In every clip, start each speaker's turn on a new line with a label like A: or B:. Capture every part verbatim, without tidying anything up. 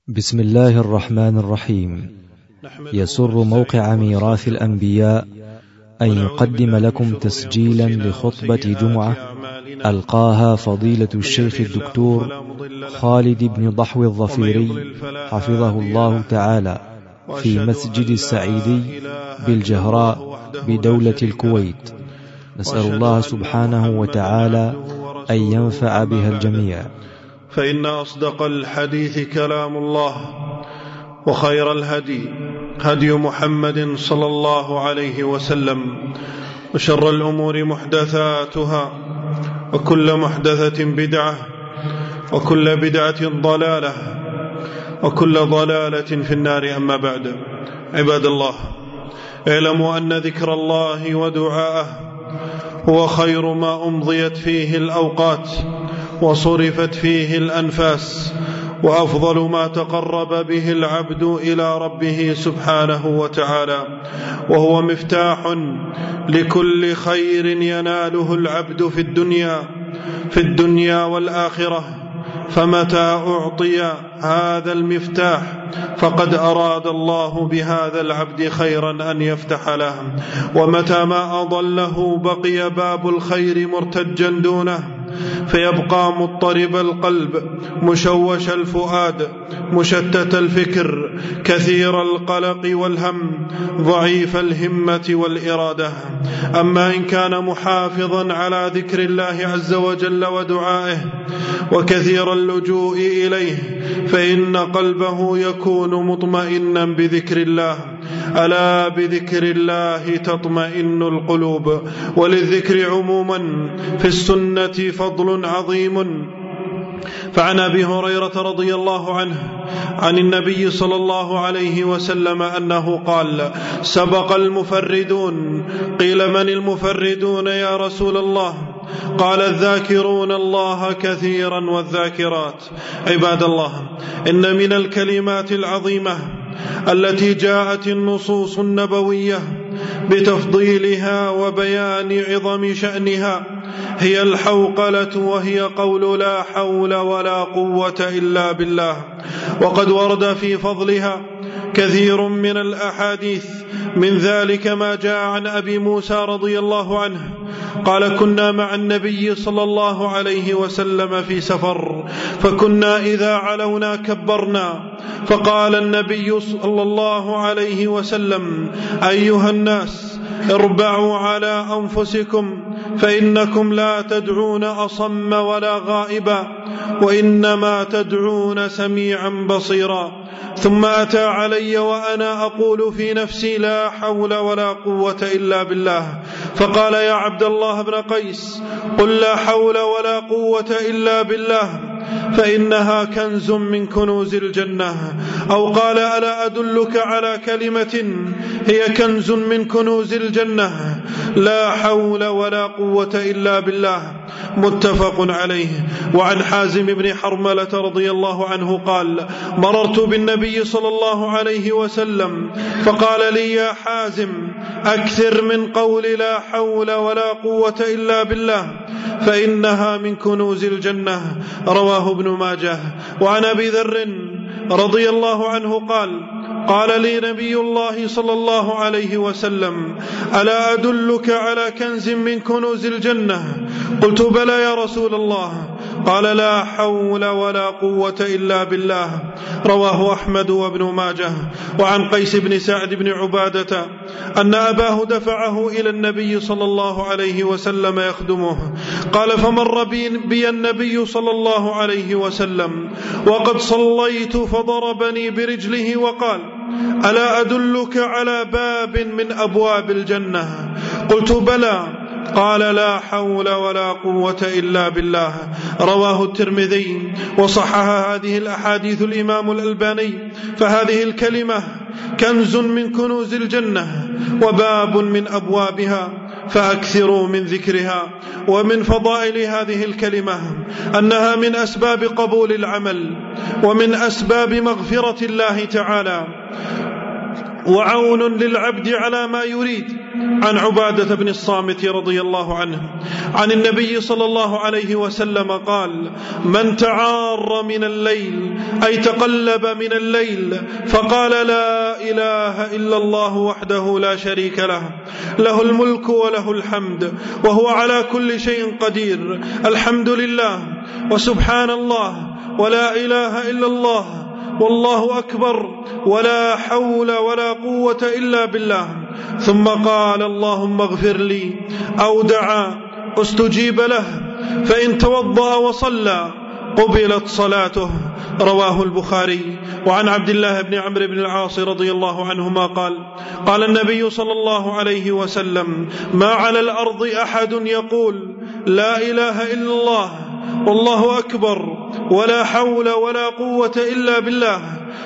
A: بسم الله الرحمن الرحيم. يسر موقع ميراث الأنبياء أن يقدم لكم تسجيلا لخطبة جمعة ألقاها فضيلة الشيخ الدكتور خالد بن ضحو الظفيري حفظه الله تعالى في مسجد السعيدي بالجهراء بدولة الكويت. نسأل الله سبحانه وتعالى أن ينفع بها الجميع.
B: فإن أصدق الحديث كلام الله، وخير الهدي هدي محمد صلى الله عليه وسلم، وشر الأمور محدثاتها، وكل محدثة بدعة، وكل بدعة ضلالة، وكل ضلالة في النار. أما بعد، عباد الله، اعلموا أن ذكر الله ودعاءه هو خير ما أمضيت فيه الأوقات وصرفت فيه الأنفاس، وأفضل ما تقرب به العبد إلى ربه سبحانه وتعالى، وهو مفتاح لكل خير يناله العبد في الدنيا في الدنيا والآخرة. فمتى أعطي هذا المفتاح فقد أراد الله بهذا العبد خيرا أن يفتح له، ومتى ما أضله بقي باب الخير مرتجا دونه، فيبقى مضطرب القلب، مشوش الفؤاد، مشتت الفكر، كثير القلق والهم، ضعيف الهمة والإرادة. أما إن كان محافظا على ذكر الله عز وجل ودعائه وكثير اللجوء إليه، فإن قلبه يكون مطمئنا بذكر الله. ألا بذكر الله تطمئن القلوب. وللذكر عموما في السنة فضل عظيم. فعن أبي هريرة رضي الله عنه عن النبي صلى الله عليه وسلم أنه قال: سبق المفردون. قيل: من المفردون يا رسول الله؟ قال: الذاكرون الله كثيرا والذاكرات. عباد الله، إن من الكلمات العظيمة التي جاءت النصوص النبوية بتفضيلها وبيان عظم شأنها هي الحوقلة، وهي قول لا حول ولا قوة إلا بالله. وقد ورد في فضلها كثير من الأحاديث، من ذلك ما جاء عن أبي موسى رضي الله عنه قال: كنا مع النبي صلى الله عليه وسلم في سفر، فكنا إذا علونا كبرنا، فقال النبي صلى الله عليه وسلم: أيها الناس، اربعوا على أنفسكم، فإنكم لا تدعون أصم ولا غائبا، وإنما تدعون سميعا بصيرا. ثم أتى علي وأنا أقول في نفسي: لا حول ولا قوة إلا بالله. فقال: يا عبد الله بن قيس، قل لا حول ولا قوة إلا بالله، فإنها كنز من كنوز الجنة. أو قال: ألا أدلك على كلمة هي كنز من كنوز الجنة؟ لا حول ولا قوة إلا بالله. متفق عليه. وعن حازم بن حرملة رضي الله عنه قال: مررت بالنبي صلى الله عليه وسلم فقال لي: يا حازم، أكثر من قول لا حول ولا قوة إلا بالله، فإنها من كنوز الجنة. رواه ابن ماجه. وعن أبي ذر رضي الله عنه قال: قال لي نبي الله صلى الله عليه وسلم: ألا أدلك على كنز من كنوز الجنة؟ قلت: بلى يا رسول الله. قال: لا حول ولا قوة إلا بالله. رواه أحمد وابن ماجه. وعن قيس بن سعد بن عبادة أن أباه دفعه إلى النبي صلى الله عليه وسلم يخدمه. قال: فمر بي النبي صلى الله عليه وسلم وقد صليت، فضربني برجله وقال: ألا أدلك على باب من أبواب الجنة؟ قلت: بلى. قال: لا حول ولا قوة إلا بالله. رواه الترمذي. وصحح هذه الأحاديث الإمام الألباني. فهذه الكلمة كنز من كنوز الجنة وباب من أبوابها، فأكثروا من ذكرها. ومن فضائل هذه الكلمة أنها من أسباب قبول العمل، ومن أسباب مغفرة الله تعالى، وعون للعبد على ما يريد. عن عبادة بن الصامت رضي الله عنه عن النبي صلى الله عليه وسلم قال: من تعار من الليل أي تقلب من الليل فقال لا إله إلا الله وحده لا شريك له له الملك وله الحمد وهو على كل شيء قدير، الحمد لله وسبحان الله ولا إله إلا الله والله أكبر ولا حول ولا قوة إلا بالله، ثم قال اللهم اغفر لي أو دعا استجيب له، فإن توضأ وصلى قبلت صلاته. رواه البخاري. وعن عبد الله بن عمرو بن العاص رضي الله عنهما قال: قال النبي صلى الله عليه وسلم: ما على الأرض أحد يقول لا إله إلا الله والله أكبر ولا حول ولا قوة إلا بالله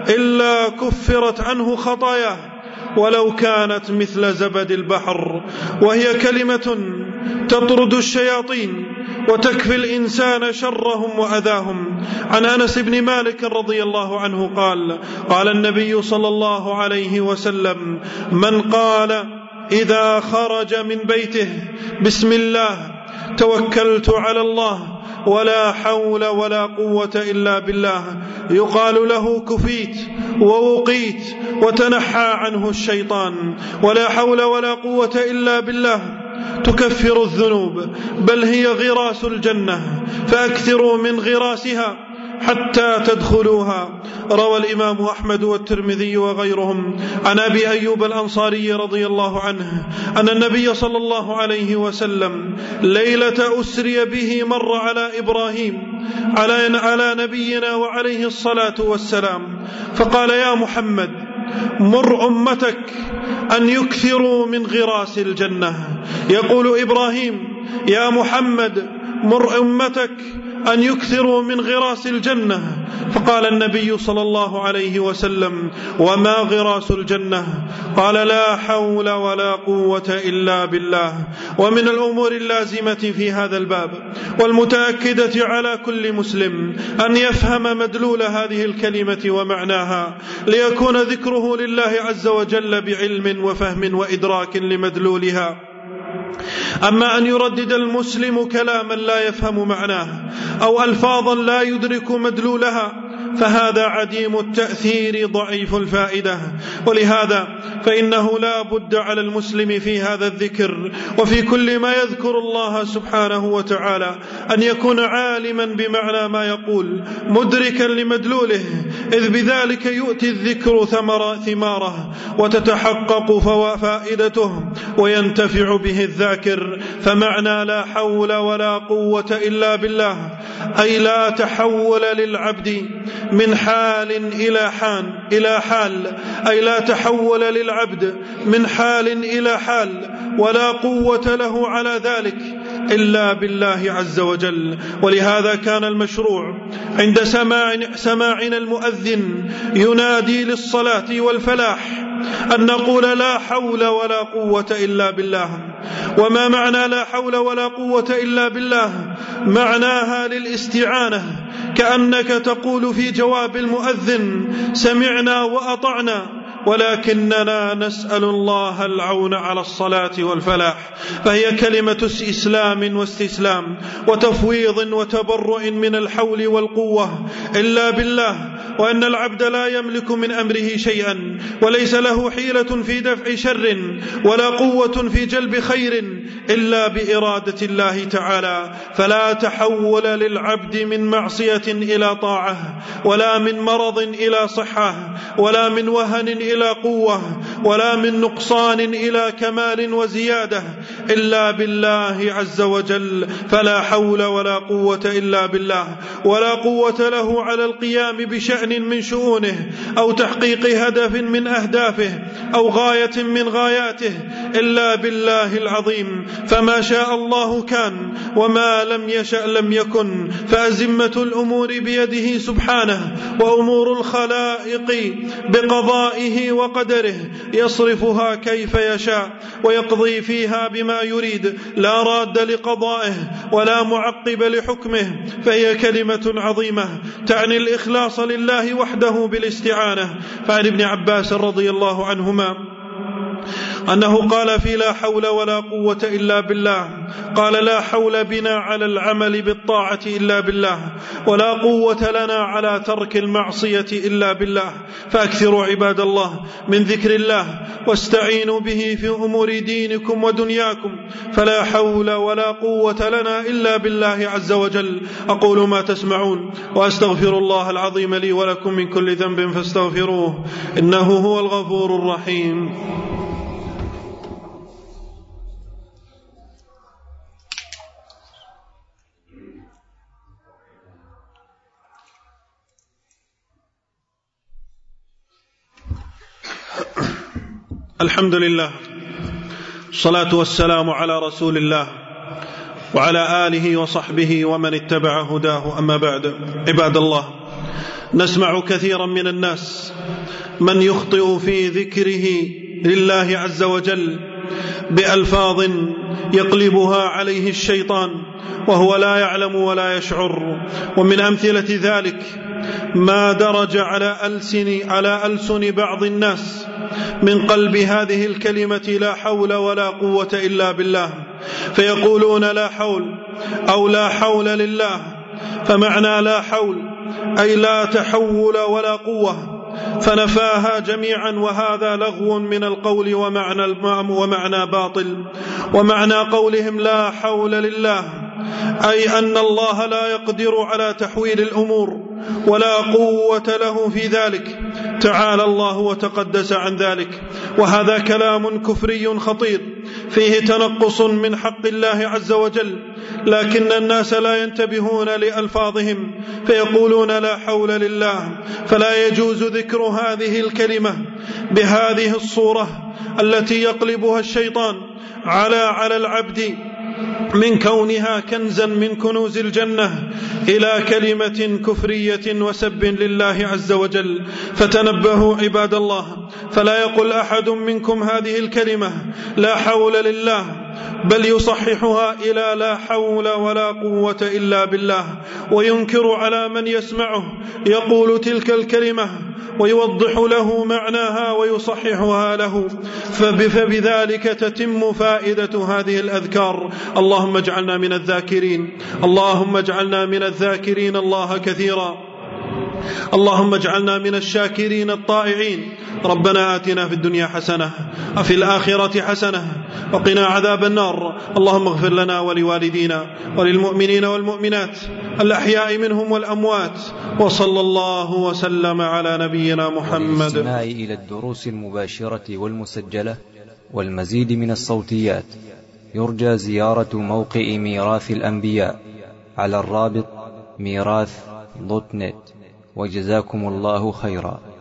B: إلا كفرت عنه خطاياه ولو كانت مثل زبد البحر، وهي كلمة تطرد الشياطين وتكفي الإنسان شرهم وأذاهم. عن أنس بن مالك رضي الله عنه قال: قال النبي صلى الله عليه وسلم: من قال إذا خرج من بيته بسم الله توكلت على الله ولا حول ولا قوة إلا بالله، يقال له كفيت ووقيت وتنحى عنه الشيطان. ولا حول ولا قوة إلا بالله تكفر الذنوب، بل هي غراس الجنة، فأكثروا من غراسها حتى تدخلوها. روى الإمام أحمد والترمذي وغيرهم عن أبي أيوب الأنصاري رضي الله عنه أن النبي صلى الله عليه وسلم ليلة أسري به مر على إبراهيم على, على نبينا وعليه الصلاة والسلام، فقال: يا محمد مر أمتك أن يكثروا من غراس الجنة. يقول إبراهيم: يا محمد مر أمتك أن يكثروا من غراس الجنة. فقال النبي صلى الله عليه وسلم: وما غراس الجنة؟ قال: لا حول ولا قوة إلا بالله. ومن الأمور اللازمة في هذا الباب والمتأكدة على كل مسلم أن يفهم مدلول هذه الكلمة ومعناها، ليكون ذكره لله عز وجل بعلم وفهم وإدراك لمدلولها. أما أن يردد المسلم كلاما لا يفهم معناه أو ألفاظا لا يدرك مدلولها فهذا عديم التأثير ضعيف الفائدة. ولهذا فإنه لا بد على المسلم في هذا الذكر وفي كل ما يذكر الله سبحانه وتعالى أن يكون عالما بمعنى ما يقول، مدركا لمدلوله، إذ بذلك يؤتي الذكر ثماره وتتحقق فائدته وينتفع به الذاكر. فمعنى لا حول ولا قوة إلا بالله أي لا تحول للعبد من حال إلى حال إلى حال أي لا تحول للعبد من حال إلى حال ولا قوة له على ذلك إلا بالله عز وجل. ولهذا كان المشروع عند سماع سماعنا المؤذن ينادي للصلاة والفلاح أن نقول لا حول ولا قوة إلا بالله. وما معنى لا حول ولا قوة إلا بالله؟ معناها للاستعانة، كأنك تقول في جواب المؤذن: سمعنا وأطعنا ولكننا نسأل الله العون على الصلاة والفلاح. فهي كلمة إسلام واستسلام وتفويض وتبرؤ من الحول والقوة إلا بالله، وأن العبد لا يملك من أمره شيئا وليس له حيلة في دفع شر ولا قوة في جلب خير إلا بإرادة الله تعالى. فلا تحول للعبد من معصية إلى طاعة، ولا من مرض إلى صحة، ولا من وهن إلى قوة، ولا من نقصان إلى كمال وزيادة إلا بالله عز وجل. فلا حول ولا قوة إلا بالله، ولا قوة له على القيام بشأن من شؤونه أو تحقيق هدف من أهدافه أو غاية من غاياته إلا بالله العظيم. فما شاء الله كان وما لم يشأ لم يكن، فأزمة الأمور بيده سبحانه، وأمور الخلائق بقضائه وقدره يصرفها كيف يشاء ويقضي فيها بما يريد، لا راد لقضائه ولا معقب لحكمه. فهي كلمة عظيمة تعني الإخلاص لله وحده بالاستعانة. فعن ابن عباس رضي الله عنهما أنه قال في لا حول ولا قوة إلا بالله، قال لا حول بنا على العمل بالطاعة إلا بالله، ولا قوة لنا على ترك المعصية إلا بالله. فأكثروا عباد الله من ذكر الله واستعينوا به في أمور دينكم ودنياكم، فلا حول ولا قوة لنا إلا بالله عز وجل. أقول ما تسمعون وأستغفر الله العظيم لي ولكم من كل ذنب فاستغفروه إنه هو الغفور الرحيم. الحمد لله، الصلاة والسلام على رسول الله وعلى آله وصحبه ومن اتبع هداه. أما بعد، عباد الله، نسمع كثيرا من الناس من يخطئ في ذكره لله عز وجل بألفاظ يقلبها عليه الشيطان وهو لا يعلم ولا يشعر. ومن أمثلة ذلك ما درج على ألسن, على ألسن بعض الناس من قلب هذه الكلمة لا حول ولا قوة إلا بالله، فيقولون لا حول أو لا حول لله، فمعنى لا حول أي لا تحول ولا قوة، فنفاها جميعا، وهذا لغو من القول ومعنى, ومعنى باطل. ومعنى قولهم لا حول لله أي أن الله لا يقدر على تحويل الأمور ولا قوة له في ذلك، تعالى الله وتقدس عن ذلك. وهذا كلام كفري خطير فيه تنقص من حق الله عز وجل، لكن الناس لا ينتبهون لألفاظهم فيقولون لا حول لله. فلا يجوز ذكر هذه الكلمة بهذه الصورة التي يقلبها الشيطان على على العبد من كونها كنزا من كنوز الجنة إلى كلمة كفرية وسب لله عز وجل. فتنبهوا عباد الله، فلا يقل أحد منكم هذه الكلمة لا حول لله، بل يصححها إلى لا حول ولا قوة إلا بالله، وينكر على من يسمعه يقول تلك الكلمة ويوضح له معناها ويصححها له، فبذلك تتم فائدة هذه الأذكار. اللهم اجعلنا من الذاكرين، اللهم اجعلنا من الذاكرين الله كثيرا، اللهم اجعلنا من الشاكرين الطائعين. ربنا آتنا في الدنيا حسنة وفي الآخرة حسنة وقنا عذاب النار. اللهم اغفر لنا ولوالدينا وللمؤمنين والمؤمنات الأحياء منهم والأموات، وصلى الله وسلم على نبينا محمد.
A: للاستماع إلى الدروس المباشرة والمسجلة والمزيد من الصوتيات يرجى زيارة موقع ميراث الأنبياء على الرابط ميراث دوت نت. وجزاكم الله خيرا.